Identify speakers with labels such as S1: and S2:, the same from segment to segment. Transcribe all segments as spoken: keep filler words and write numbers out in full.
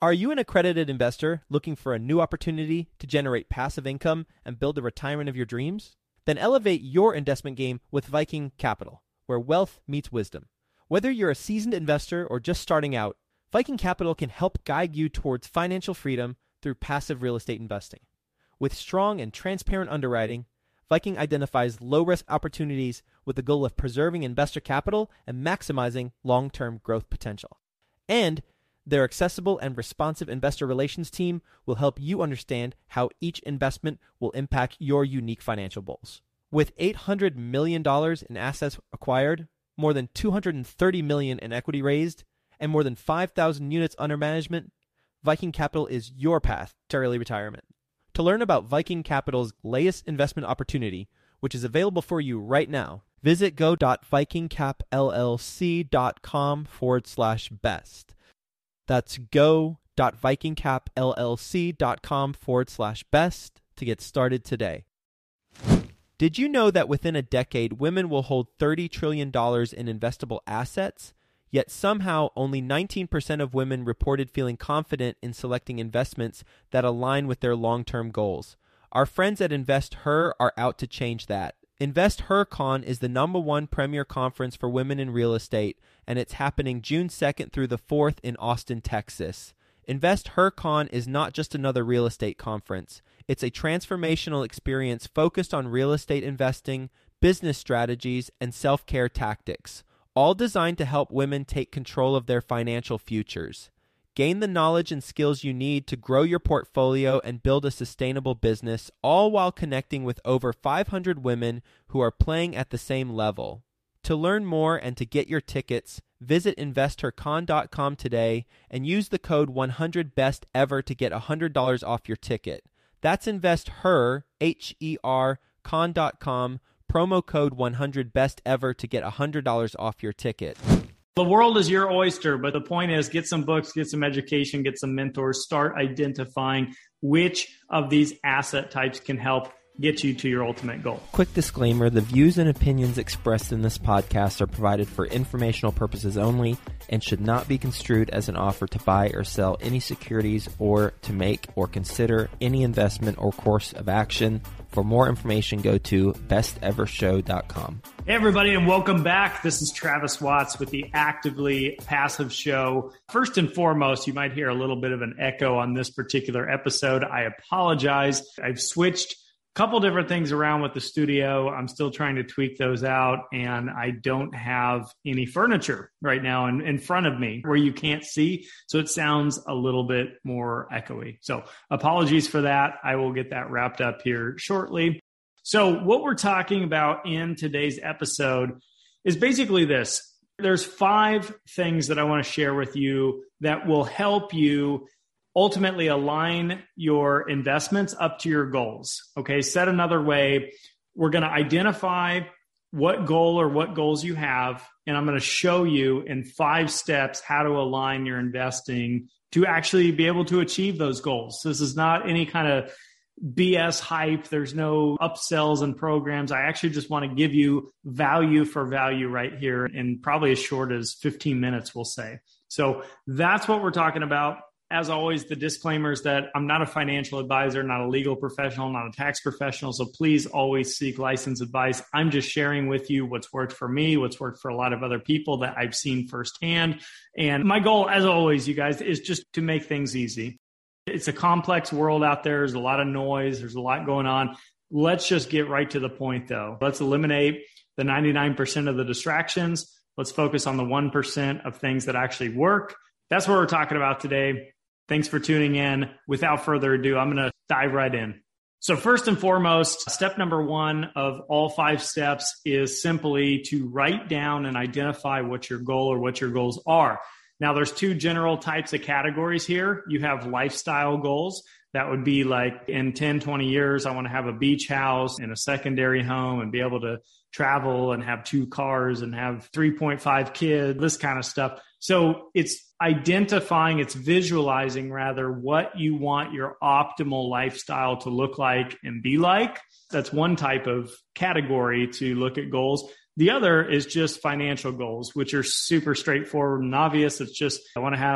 S1: Are you an accredited investor looking for a new opportunity to generate passive income and build the retirement of your dreams? Then elevate your investment game with Viking Capital, where wealth meets wisdom. Whether you're a seasoned investor or just starting out, Viking Capital can help guide you towards financial freedom through passive real estate investing. With strong and transparent underwriting, Viking identifies low-risk opportunities with the goal of preserving investor capital and maximizing long-term growth potential. And their accessible and responsive investor relations team will help you understand how each investment will impact your unique financial goals. With eight hundred million dollars in assets acquired, more than two hundred thirty million dollars in equity raised, and more than five thousand units under management, Viking Capital is your path to early retirement. To learn about Viking Capital's latest investment opportunity, which is available for you right now, visit go.vikingcapllc.com forward slash best. That's go.vikingcapllc.com forward slash best to get started today. Did you know that within a decade, women will hold thirty trillion dollars in investable assets? Yet somehow only nineteen percent of women reported feeling confident in selecting investments that align with their long-term goals. Our friends at InvestHer are out to change that. InvestHerCon is the number one premier conference for women in real estate, and it's happening June second through the fourth in Austin, Texas. InvestHerCon is not just another real estate conference. It's a transformational experience focused on real estate investing, business strategies, and self-care tactics, all designed to help women take control of their financial futures. Gain the knowledge and skills you need to grow your portfolio and build a sustainable business, all while connecting with over five hundred women who are playing at the same level. To learn more and to get your tickets, visit investor con dot com today and use the code one hundred best ever to get one hundred dollars off your ticket. That's InvestHer, H E R, con dot com, promo code one hundred best ever to get one hundred dollars off your ticket.
S2: The world is your oyster, but the point is get some books, get some education, get some mentors, start identifying which of these asset types can help get you to your ultimate goal.
S1: Quick disclaimer, the views and opinions expressed in this podcast are provided for informational purposes only and should not be construed as an offer to buy or sell any securities or to make or consider any investment or course of action. For more information, go to best ever show dot com.
S2: Hey, everybody, and welcome back. This is Travis Watts with the Actively Passive Show. First and foremost, you might hear a little bit of an echo on this particular episode. I apologize. I've switched couple different things around with the studio. I'm still trying to tweak those out, and I don't have any furniture right now in, in front of me where you can't see. So it sounds a little bit more echoey. So apologies for that. I will get that wrapped up here shortly. So what we're talking about in today's episode is basically this. There's five things that I want to share with you that will help you ultimately align your investments up to your goals. Okay, said another way, we're going to identify what goal or what goals you have, and I'm going to show you in five steps how to align your investing to actually be able to achieve those goals. This is not any kind of B S hype. There's no upsells and programs. I actually just want to give you value for value right here in probably as short as fifteen minutes, we'll say. So that's what we're talking about. As always, the disclaimer is that I'm not a financial advisor, not a legal professional, not a tax professional. So please always seek licensed advice. I'm just sharing with you what's worked for me, what's worked for a lot of other people that I've seen firsthand. And my goal, as always, you guys, is just to make things easy. It's a complex world out there. There's a lot of noise. There's a lot going on. Let's just get right to the point, though. Let's eliminate the ninety-nine percent of the distractions. Let's focus on the one percent of things that actually work. That's what we're talking about today. Thanks for tuning in. Without further ado, I'm going to dive right in. So first and foremost, step number one of all five steps is simply to write down and identify what your goal or what your goals are. Now, there's two general types of categories here. You have lifestyle goals. That would be like in ten, twenty years, I want to have a beach house and a secondary home and be able to travel and have two cars and have three point five kids, this kind of stuff. So it's identifying, it's visualizing rather what you want your optimal lifestyle to look like and be like. That's one type of category to look at goals. The other is just financial goals, which are super straightforward and obvious. It's just, I want to have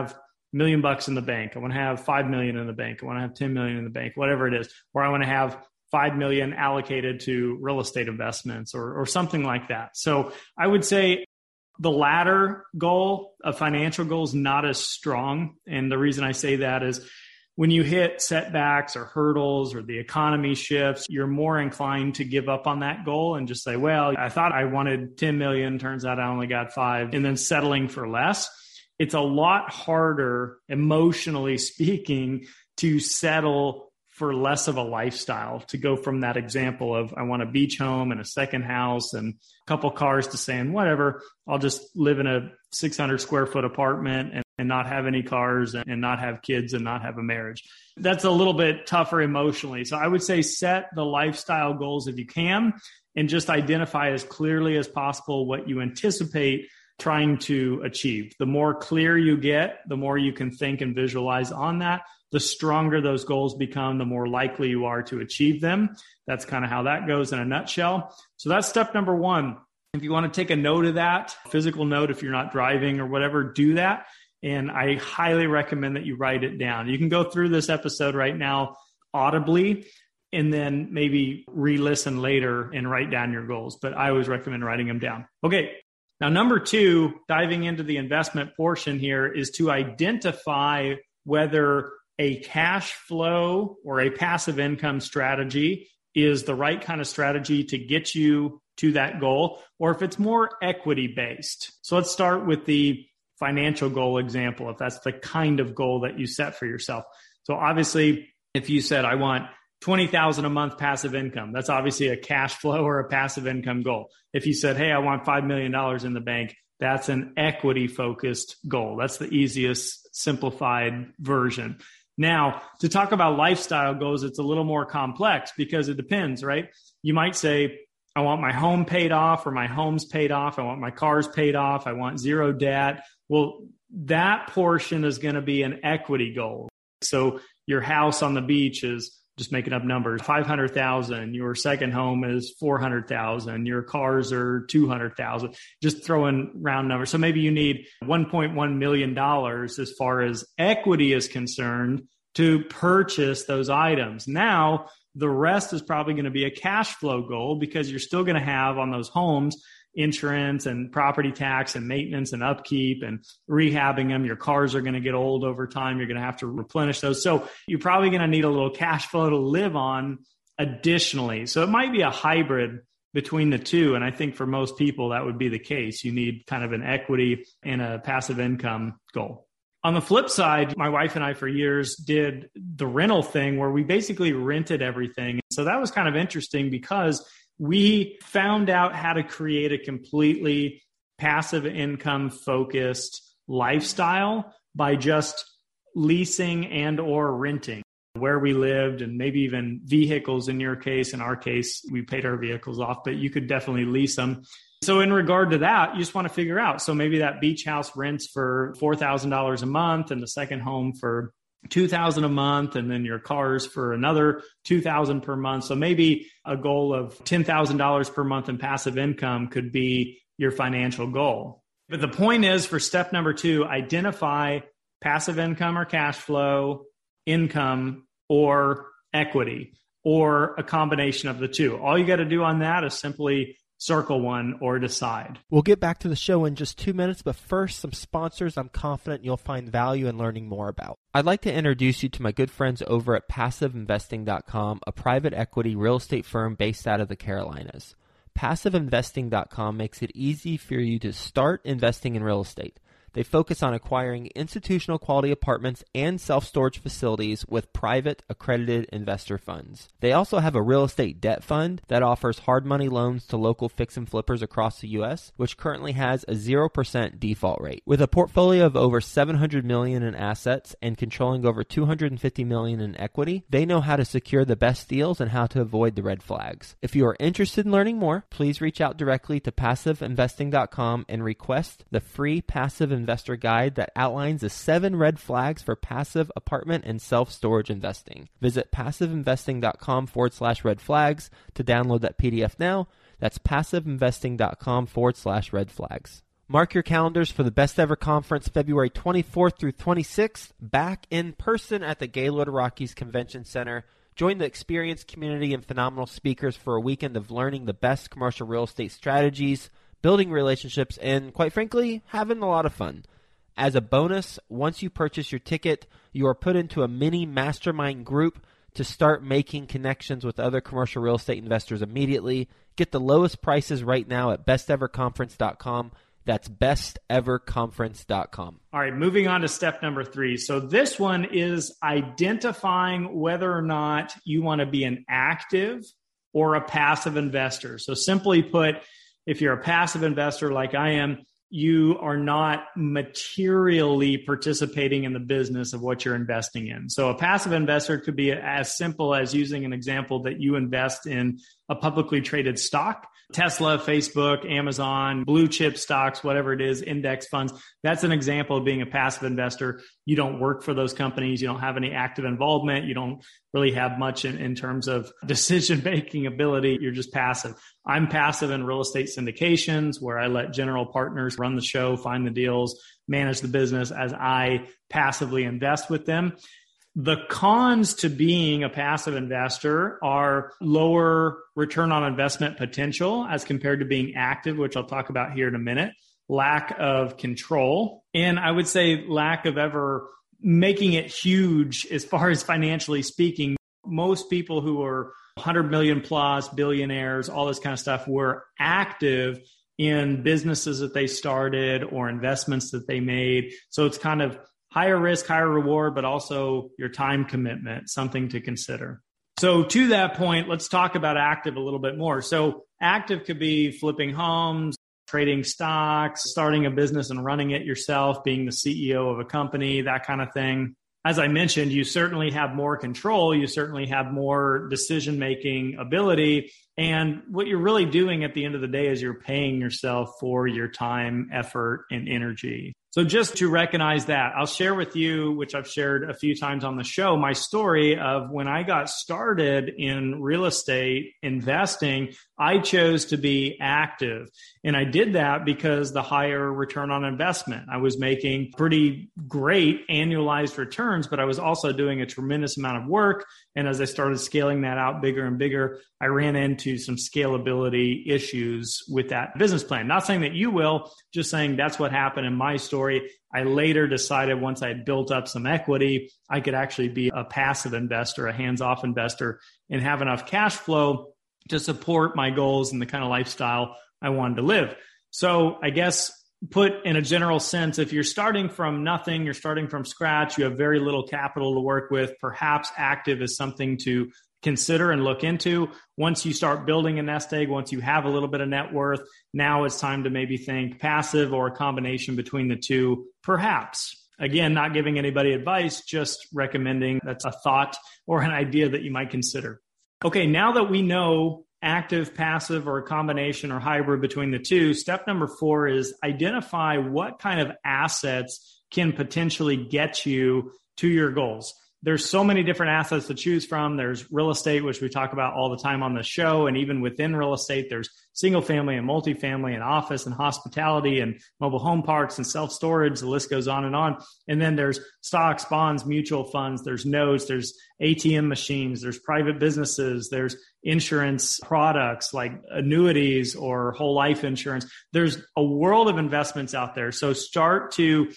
S2: million bucks in the bank. I want to have five million in the bank. I want to have ten million in the bank, whatever it is. Or I want to have five million allocated to real estate investments or, or something like that. So I would say the latter goal, a financial goal, is not as strong. And the reason I say that is when you hit setbacks or hurdles or the economy shifts, you're more inclined to give up on that goal and just say, well, I thought I wanted ten million. Turns out I only got five, and then settling for less. It's a lot harder, emotionally speaking, to settle for less of a lifestyle, to go from that example of I want a beach home and a second house and a couple cars to saying, whatever, I'll just live in a six hundred square foot apartment and, and not have any cars and, and not have kids and not have a marriage. That's a little bit tougher emotionally. So I would say set the lifestyle goals if you can, and just identify as clearly as possible what you anticipate trying to achieve. The more clear you get, the more you can think and visualize on that, the stronger those goals become, the more likely you are to achieve them. That's kind of how that goes in a nutshell. So that's step number one. If you want to take a note of that, physical note, if you're not driving or whatever, do that. And I highly recommend that you write it down. You can go through this episode right now audibly and then maybe re-listen later and write down your goals. But I always recommend writing them down. Okay. Now, number two, diving into the investment portion here, is to identify whether a cash flow or a passive income strategy is the right kind of strategy to get you to that goal, or if it's more equity based. So let's start with the financial goal example, if that's the kind of goal that you set for yourself. So obviously, if you said, I want twenty thousand dollars a month passive income, that's obviously a cash flow or a passive income goal. If you said, hey, I want five million dollars in the bank, that's an equity focused goal. That's the easiest simplified version. Now, to talk about lifestyle goals, it's a little more complex because it depends, right? You might say, I want my home paid off, or my home's paid off. I want my cars paid off. I want zero debt. Well, that portion is going to be an equity goal. So your house on the beach is, just making up numbers, five hundred thousand. Your second home is four hundred thousand. Your cars are two hundred thousand. Just throwing round numbers. So maybe you need one point one million dollars as far as equity is concerned to purchase those items. Now, the rest is probably going to be a cash flow goal, because you're still going to have on those homes insurance and property tax and maintenance and upkeep and rehabbing them. Your cars are going to get old over time. You're going to have to replenish those. So you're probably going to need a little cash flow to live on additionally. So it might be a hybrid between the two. And I think for most people, that would be the case. You need kind of an equity and a passive income goal. On the flip side, my wife and I for years did the rental thing where we basically rented everything. So that was kind of interesting because we found out how to create a completely passive income focused lifestyle by just leasing and or renting where we lived, and maybe even vehicles in your case. In our case, we paid our vehicles off, but you could definitely lease them. So in regard to that, you just want to figure out. So maybe that beach house rents for four thousand dollars a month and the second home for two thousand dollars a month, and then your cars for another two thousand dollars per month. So maybe a goal of ten thousand dollars per month in passive income could be your financial goal. But the point is, for step number two, identify passive income or cash flow, income, or equity, or a combination of the two. All you got to do on that is simply circle one or decide.
S1: We'll get back to the show in just two minutes, but first, some sponsors I'm confident you'll find value in learning more about. I'd like to introduce you to my good friends over at passive investing dot com, a private equity real estate firm based out of the Carolinas. passive investing dot com makes it easy for you to start investing in real estate. They focus on acquiring institutional quality apartments and self-storage facilities with private accredited investor funds. They also have a real estate debt fund that offers hard money loans to local fix and flippers across the U S, which currently has a zero percent default rate. With a portfolio of over seven hundred million dollars in assets and controlling over two hundred fifty million dollars in equity, they know how to secure the best deals and how to avoid the red flags. If you are interested in learning more, please reach out directly to passive investing dot com and request the free Passive Investor Guide that outlines the seven red flags for passive apartment and self-storage investing. Visit passive investing dot com forward slash red flags to download that P D F now. That's passive investing dot com forward slash red flags. Mark your calendars for the Best Ever Conference, February twenty-fourth through twenty-sixth, back in person at the Gaylord Rockies Convention Center. Join the experienced community and phenomenal speakers for a weekend of learning the best commercial real estate strategies, building relationships, and, quite frankly, having a lot of fun. As a bonus, once you purchase your ticket, you are put into a mini mastermind group to start making connections with other commercial real estate investors immediately. Get the lowest prices right now at best ever conference dot com. That's best ever conference dot com.
S2: All right, moving on to step number three. So this one is identifying whether or not you want to be an active or a passive investor. So simply put, if you're a passive investor like I am, you are not materially participating in the business of what you're investing in. So a passive investor could be as simple as using an example that you invest in a publicly traded stock, Tesla, Facebook, Amazon, blue chip stocks, whatever it is, index funds. That's an example of being a passive investor. You don't work for those companies. You don't have any active involvement. You don't really have much in, in terms of decision-making ability. You're just passive. I'm passive in real estate syndications, where I let general partners run the show, find the deals, manage the business as I passively invest with them. The cons to being a passive investor are lower return on investment potential as compared to being active, which I'll talk about here in a minute, lack of control, and I would say lack of ever making it huge as far as financially speaking. Most people who are one hundred million plus, billionaires, all this kind of stuff, were active in businesses that they started or investments that they made. So it's kind of higher risk, higher reward, but also your time commitment, something to consider. So to that point, let's talk about active a little bit more. So active could be flipping homes, trading stocks, starting a business and running it yourself, being the C E O of a company, that kind of thing. As I mentioned, you certainly have more control. You certainly have more decision-making ability. And what you're really doing at the end of the day is you're paying yourself for your time, effort, and energy. So just to recognize that, I'll share with you, which I've shared a few times on the show, my story of when I got started in real estate investing. I chose to be active. And I did that because the higher return on investment. I was making pretty great annualized returns, but I was also doing a tremendous amount of work. And as I started scaling that out bigger and bigger, I ran into some scalability issues with that business plan. Not saying that you will, just saying that's what happened in my story. I later decided once I had built up some equity, I could actually be a passive investor, a hands-off investor, and have enough cash flow to support my goals and the kind of lifestyle I wanted to live. So I guess put in a general sense, if you're starting from nothing, you're starting from scratch, you have very little capital to work with, perhaps active is something to consider and look into. Once you start building a nest egg, once you have a little bit of net worth, now it's time to maybe think passive or a combination between the two, perhaps. Again, not giving anybody advice, just recommending that's a thought or an idea that you might consider. Okay, now that we know active, passive, or a combination or hybrid between the two, step number four is identify what kind of assets can potentially get you to your goals. There's so many different assets to choose from. There's real estate, which we talk about all the time on the show. And even within real estate, there's single family and multifamily and office and hospitality and mobile home parks and self-storage. The list goes on and on. And then there's stocks, bonds, mutual funds. There's notes. There's A T M machines. There's private businesses. There's insurance products like annuities or whole life insurance. There's a world of investments out there. So start to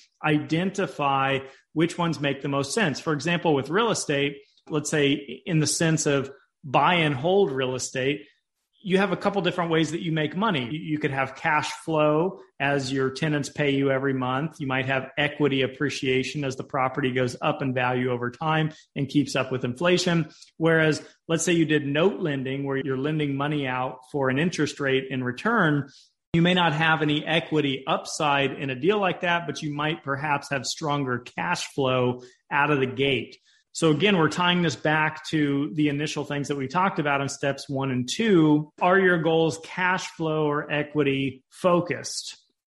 S2: identify which ones make the most sense. For example, with real estate, let's say in the sense of buy and hold real estate, you have a couple different ways that you make money. You could have cash flow as your tenants pay you every month. You might have equity appreciation as the property goes up in value over time and keeps up with inflation. Whereas let's say you did note lending where you're lending money out for an interest rate in return. You may not have any equity upside in a deal like that, but you might perhaps have stronger cash flow out of the gate. So again, we're tying this back to the initial things that we talked about in steps one and two. Are your goals cash flow or equity focused?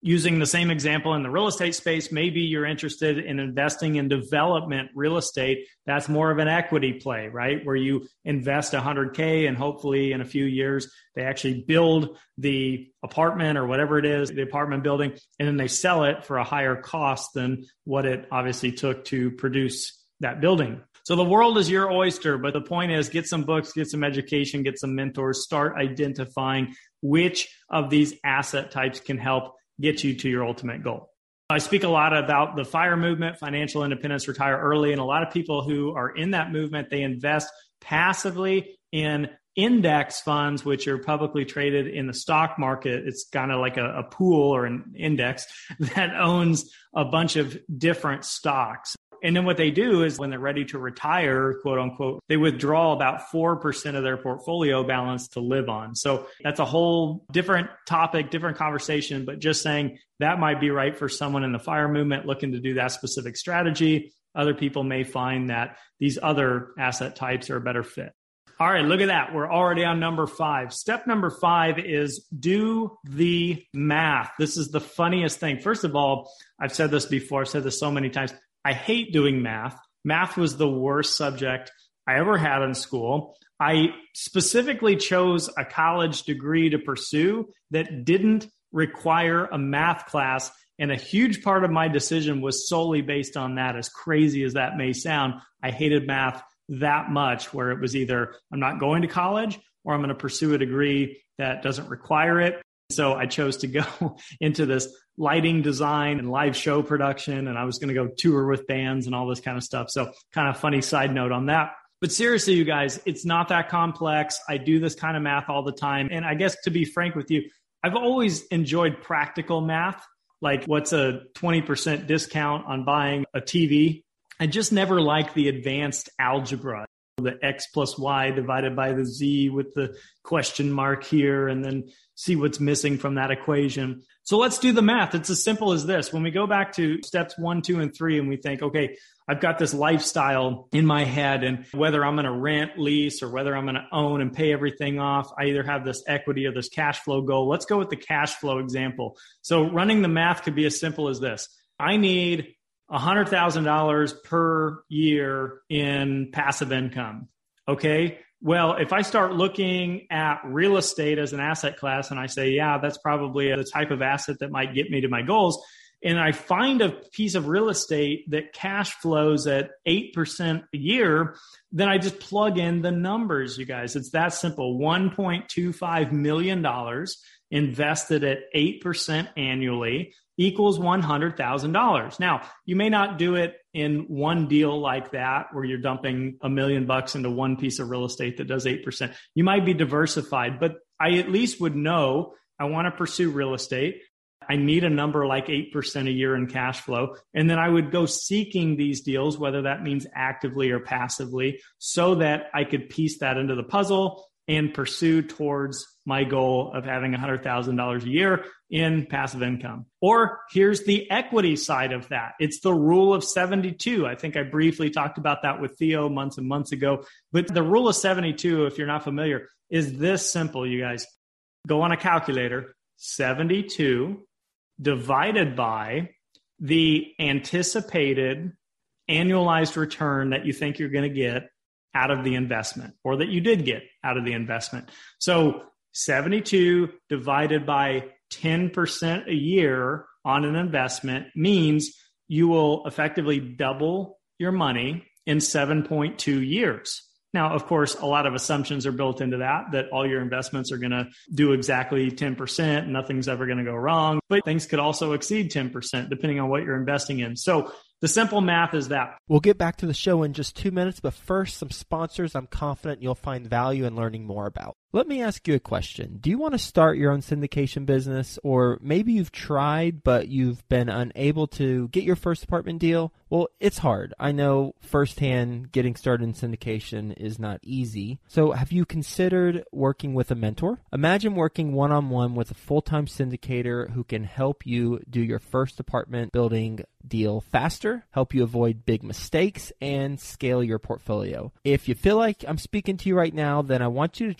S2: Using the same example in the real estate space, maybe you're interested in investing in development real estate. That's more of an equity play, right? Where you invest one hundred K and hopefully in a few years, they actually build the apartment or whatever it is, the apartment building, and then they sell it for a higher cost than what it obviously took to produce that building. So the world is your oyster, but the point is get some books, get some education, get some mentors, start identifying which of these asset types can help get you to your ultimate goal. I speak a lot about the FIRE movement, financial independence, retire early. And a lot of people who are in that movement, they invest passively in index funds, which are publicly traded in the stock market. It's kind of like a, a pool or an index that owns a bunch of different stocks. And then what they do is when they're ready to retire, quote unquote, they withdraw about four percent of their portfolio balance to live on. So that's a whole different topic, different conversation, but just saying that might be right for someone in the FIRE movement looking to do that specific strategy. Other people may find that these other asset types are a better fit. All right, look at that. We're already on number five. Step number five is do the math. This is the funniest thing. First of all, I've said this before. I've said this so many times. I hate doing math. Math was the worst subject I ever had in school. I specifically chose a college degree to pursue that didn't require a math class. And a huge part of my decision was solely based on that. As crazy as that may sound, I hated math that much, where it was either I'm not going to college or I'm going to pursue a degree that doesn't require it. So I chose to go into this lighting design and live show production, and I was going to go tour with bands and all this kind of stuff. So kind of funny side note on that. But seriously, you guys, it's not that complex. I do this kind of math all the time. And I guess to be frank with you, I've always enjoyed practical math, like what's a twenty percent discount on buying a T V. I just never liked the advanced algebra. The X plus Y divided by the Z with the question mark here, and then see what's missing from that equation. So let's do the math. It's as simple as this. When we go back to steps one, two, and three, and we think, okay, I've got this lifestyle in my head, and whether I'm going to rent, lease, or whether I'm going to own and pay everything off, I either have this equity or this cash flow goal. Let's go with the cash flow example. So running the math could be as simple as this. I need one hundred thousand dollars per year in passive income. Okay. Well, if I start looking at real estate as an asset class and I say, yeah, that's probably the type of asset that might get me to my goals, and I find a piece of real estate that cash flows at eight percent a year, then I just plug in the numbers, you guys. It's that simple. one point two five million dollars invested at eight percent annually equals one hundred thousand dollars. Now, you may not do it in one deal like that, where you're dumping a million bucks into one piece of real estate that does eight percent. You might be diversified, but I at least would know I want to pursue real estate. I need a number like eight percent a year in cash flow. And then I would go seeking these deals, whether that means actively or passively, so that I could piece that into the puzzle and pursue towards my goal of having one hundred thousand dollars a year in passive income. Or here's the equity side of that. It's the rule of seventy-two. I think I briefly talked about that with Theo months and months ago. But the rule of seventy-two, if you're not familiar, is this simple, you guys. Go on a calculator, seventy-two divided by the anticipated annualized return that you think you're going to get out of the investment, or that you did get out of the investment. So seventy-two divided by ten percent a year on an investment means you will effectively double your money in seven point two years. Now, of course, a lot of assumptions are built into that, that all your investments are going to do exactly ten percent. Nothing's ever going to go wrong, but things could also exceed ten percent depending on what you're investing in. So the simple math is that.
S1: We'll get back to the show in just two minutes, but first, some sponsors I'm confident you'll find value in learning more about. Let me ask you a question. Do you want to start your own syndication business, or maybe you've tried, but you've been unable to get your first apartment deal? Well, it's hard. I know firsthand getting started in syndication is not easy. So have you considered working with a mentor? Imagine working one-on-one with a full-time syndicator who can help you do your first apartment building deal faster, help you avoid big mistakes, and scale your portfolio. If you feel like I'm speaking to you right now, then I want you to check out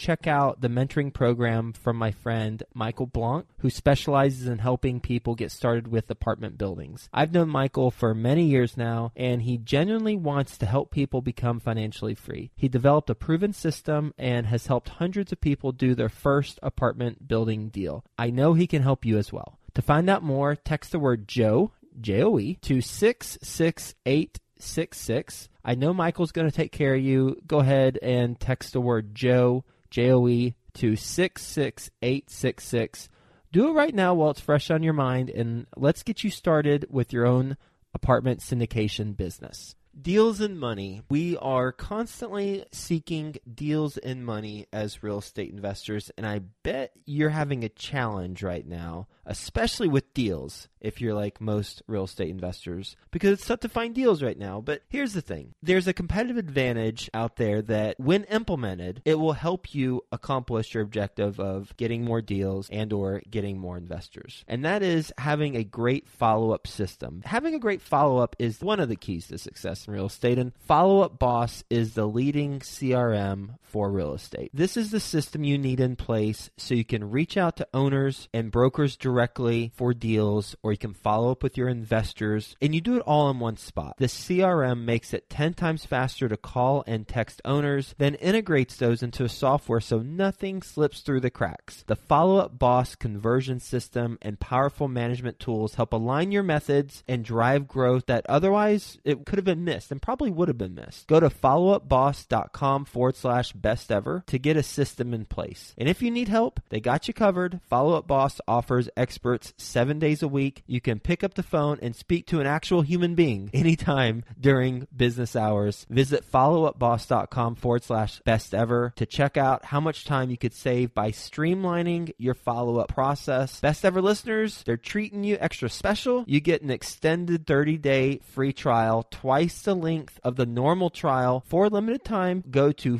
S1: out the mentoring program from my friend Michael Blanc, who specializes in helping people get started with apartment buildings. I've known Michael for many years now, and he genuinely wants to help people become financially free. He developed a proven system and has helped hundreds of people do their first apartment building deal. I know he can help you as well. To find out more, text the word Joe, J O E, to six six eight six six. I know Michael's going to take care of you. Go ahead and text the word Joe, J O E, to six six eight six six. Do it right now while it's fresh on your mind, and let's get you started with your own apartment syndication business. Deals and money. We are constantly seeking deals and money as real estate investors, and I bet you're having a challenge right now, especially with deals, if you're like most real estate investors, because it's tough to find deals right now. But here's the thing. There's a competitive advantage out there that when implemented, it will help you accomplish your objective of getting more deals and or getting more investors. And that is having a great follow-up system. Having a great follow-up is one of the keys to success in real estate, and Follow Up Boss is the leading C R M for real estate. This is the system you need in place so you can reach out to owners and brokers directly for deals, or you can follow up with your investors, and you do it all in one spot. The C R M makes it ten times faster to call and text owners, then integrates those into a software so nothing slips through the cracks. The Follow Up Boss conversion system and powerful management tools help align your methods and drive growth that otherwise it could have been missed and probably would have been missed. Go to followupboss.com forward slash best ever to get a system in place. And if you need help, they got you covered. Follow Up Boss offers experts seven days a week. You can pick up the phone and speak to an actual human being anytime during business hours. Visit followupboss.com forward slash best ever to check out how much time you could save by streamlining your follow-up process. Best Ever listeners, they're treating you extra special. You get an extended thirty-day free trial, twice the length of the normal trial for a limited time. Go to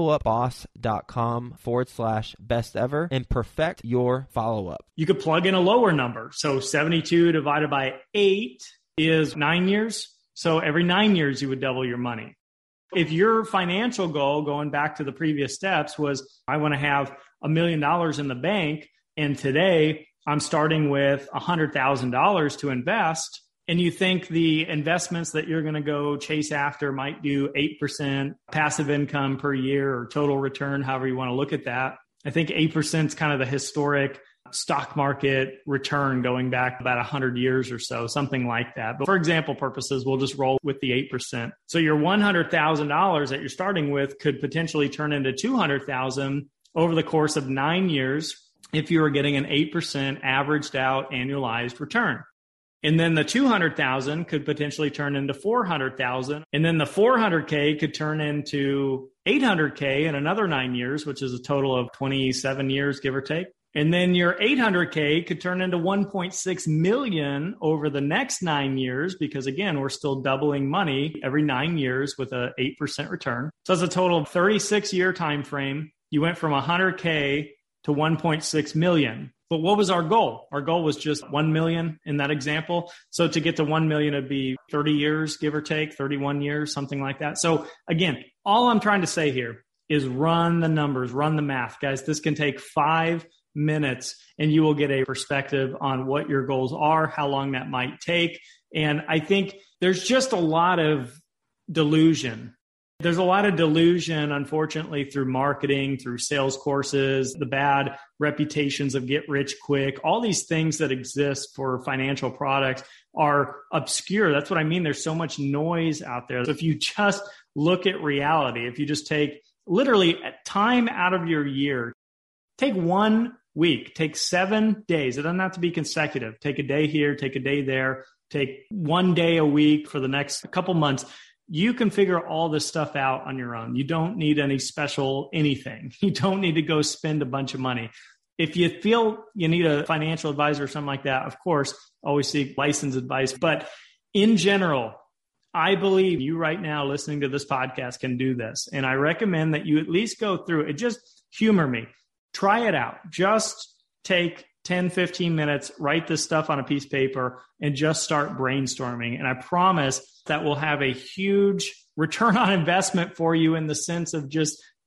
S1: followupboss.com forward slash best ever and perfect your follow-up.
S2: You could plug in a lower number. So seventy-two divided by eight is nine years. So every nine years, you would double your money. If your financial goal, going back to the previous steps, was I want to have a million dollars in the bank, and today I'm starting with one hundred thousand dollars to invest, and you think the investments that you're going to go chase after might do eight percent passive income per year or total return, however you want to look at that. I think eight percent is kind of the historic stock market return going back about one hundred years or so, something like that. But for example purposes, we'll just roll with the eight percent. So your one hundred thousand dollars that you're starting with could potentially turn into two hundred thousand dollars over the course of nine years if you were getting an eight percent averaged out annualized return. And then the two hundred thousand could potentially turn into four hundred thousand. And then the four hundred K could turn into eight hundred K in another nine years, which is a total of twenty-seven years, give or take. And then your eight hundred K could turn into one point six million over the next nine years, because again, we're still doubling money every nine years with an eight percent return. So it's a total of thirty-six year time frame. You went from one hundred K to one point six million. But what was our goal? Our goal was just one million in that example. So to get to one million, it'd be thirty years, give or take, thirty-one years, something like that. So again, all I'm trying to say here is run the numbers, run the math. Guys, this can take five minutes and you will get a perspective on what your goals are, how long that might take. And I think there's just a lot of delusion. There's a lot of delusion, unfortunately, through marketing, through sales courses, the bad reputations of get rich quick. All these things that exist for financial products are obscure. That's what I mean. There's so much noise out there. So if you just look at reality, if you just take literally time out of your year, take one week, take seven days. It doesn't have to be consecutive. Take a day here, take a day there, take one day a week for the next couple months. You can figure all this stuff out on your own. You don't need any special anything. You don't need to go spend a bunch of money. If you feel you need a financial advisor or something like that, of course, always seek licensed advice. But in general, I believe you right now listening to this podcast can do this. And I recommend that you at least go through it. Just humor me. Try it out. Just take ten, fifteen minutes, write this stuff on a piece of paper and just start brainstorming. And I promise that will have a huge return on investment for you in the sense of just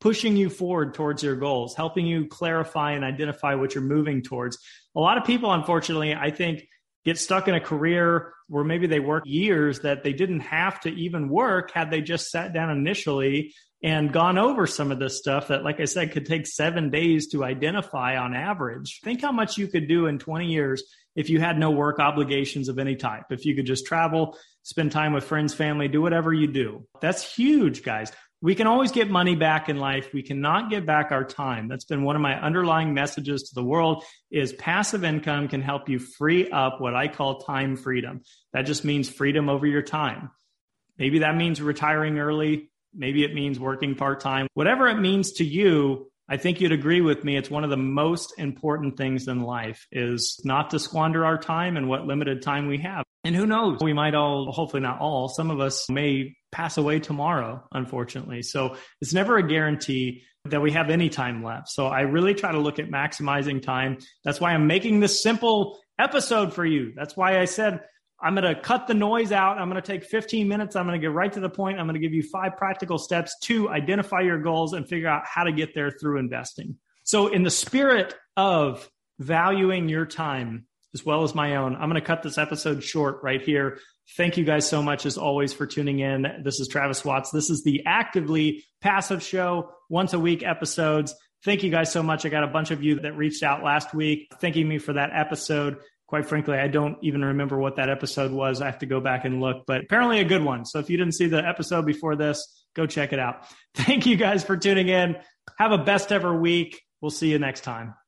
S2: pushing you forward towards your goals, helping you clarify and identify what you're moving towards. A lot of people, unfortunately, I think, get stuck in a career where maybe they work years that they didn't have to even work had they just sat down initially and gone over some of this stuff that, like I said, could take seven days to identify on average. Think how much you could do in twenty years if you had no work obligations of any type. If you could just travel, spend time with friends, family, do whatever you do. That's huge, guys. We can always get money back in life. We cannot get back our time. That's been one of my underlying messages to the world is passive income can help you free up what I call time freedom. That just means freedom over your time. Maybe that means retiring early. Maybe it means working part-time. Whatever it means to you, I think you'd agree with me. It's one of the most important things in life is not to squander our time and what limited time we have. And who knows, we might all, hopefully not all, some of us may pass away tomorrow, unfortunately. So it's never a guarantee that we have any time left. So I really try to look at maximizing time. That's why I'm making this simple episode for you. That's why I said, I'm going to cut the noise out. I'm going to take fifteen minutes. I'm going to get right to the point. I'm going to give you five practical steps to identify your goals and figure out how to get there through investing. So in the spirit of valuing your time as well as my own, I'm going to cut this episode short right here. Thank you guys so much, as always, for tuning in. This is Travis Watts. This is the Actively Passive Show, once a week episodes. Thank you guys so much. I got a bunch of you that reached out last week thanking me for that episode. Quite frankly, I don't even remember what that episode was. I have to go back and look, but apparently a good one. So if you didn't see the episode before this, go check it out. Thank you guys for tuning in. Have a best ever week. We'll see you next time.